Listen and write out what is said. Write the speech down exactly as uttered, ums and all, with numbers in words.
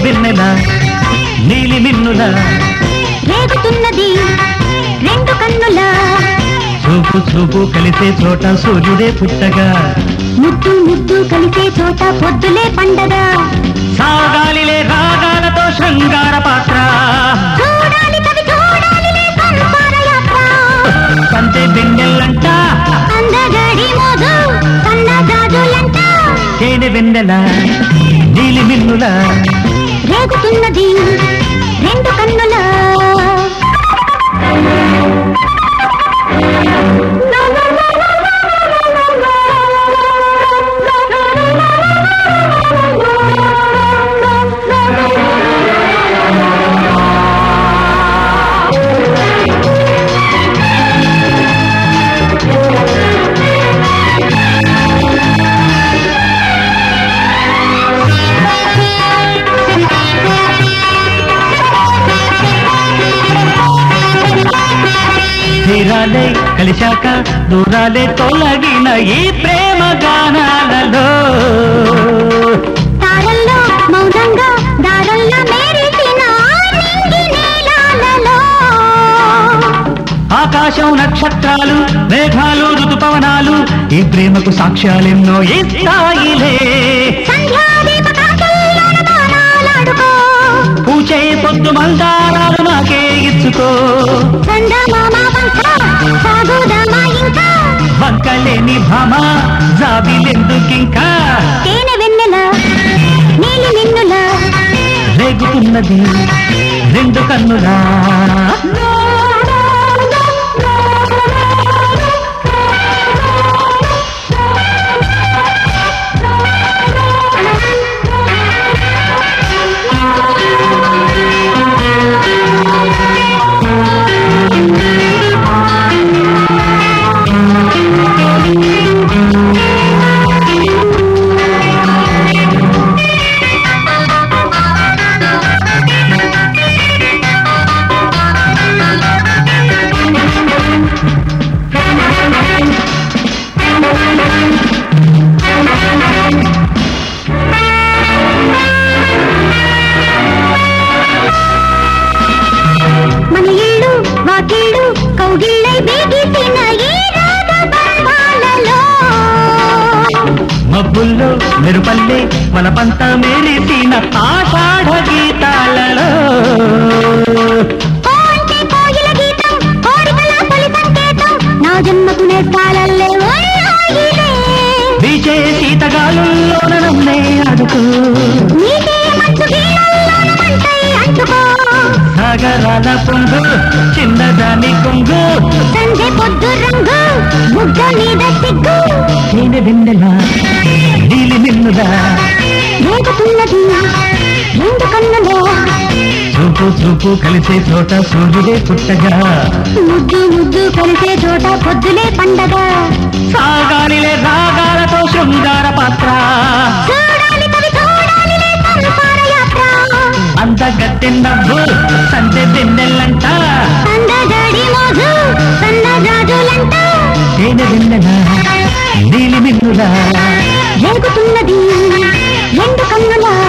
వెన్నెల నీలి మిన్నుల రేగుతున్నది రెండు కన్నుల చూపు చూపు కలిసే చోట సూర్యుడే పుట్టగా ముద్దు ముద్దు కలిసే చోట పొద్దులే పండగ సాగాలిలే రాగాలతో శృంగార పాత్ర చూడాలి కవి చూడాలిలే సంసార యాత్ర పంతే వెన్నెల్లంట అందగడి మోజు సన్న జాజులంట తేనె వెన్నెల నీలి మిన్నుల రేగుతున్నది రెండు కన్నుల తీరాలే కలిశాక దూరాలే తొలగిన ఈ ప్రేమ గానాలలో తారల్లో మౌనంగా దారల్లో మెరిసిన నింగి నీలాలలో ఆకాశం నక్షత్రాలు మేఘాలు ఋతుపవనాలు ఈ ప్రేమకు సాక్ష్యాలెన్నో ఇస్తాయిలే సంధ్యాదీపకాంతుల్లోన గానాలాడుకో పూచే పొద్దు మందారాలు నాకే ఇచ్చుకో చందమామ వంక సాగుదామా ఇంకా వంకలేని భామ జాబిలెందుకింకా తేనె వెన్నెల నీలి మిన్నుల రేగుతున్నది రెండు కన్నులా మన ఇళ్ళు వాకిళ్ళు కౌగిళ్ళై బీగిసిన ఈ రాగబంధాలలో మబ్బుల్లో మెరుపల్లే వలపంతా మేలిసిన ఆషాఢ గీతాలలో కోంటే కోయిల గీతం కోరికల తొలి సంకేతం నా జన్మకు నేర్పాలల్లే ఓయ్యాయిలే వీచే శీతగాలుల్లోన నన్నే అడుగు నీకే మంచు గీళ్ళల్లోన మంటై అంటుకో సాగరాల పొంగు చిన్నదాని కొంగు సంజೆ పొద్దు రంగు బుగ్గ మీద సిగ్గు తేనె వెన్నెల నీలి మిన్నుల రేగుతున్నది రెండు కన్నులో చూపు చూపు కలిసే చోట సూర్యుడే పుట్టగా ముద్దు ముద్దు కలిసే చోట పొద్దులే పండగ సాగాలిలే రాగాలతో శృంగార పాత్ర చూడాలి కవి చూడాలిలే సంసార యాత్ర అందగత్తె నవ్వు సందె వెన్నెల్లంట అందగడి మోజు సన్న జాజులంట తేనె వెన్నెల నీలి మిన్నుల రేగుతున్నది రెండు కన్నుల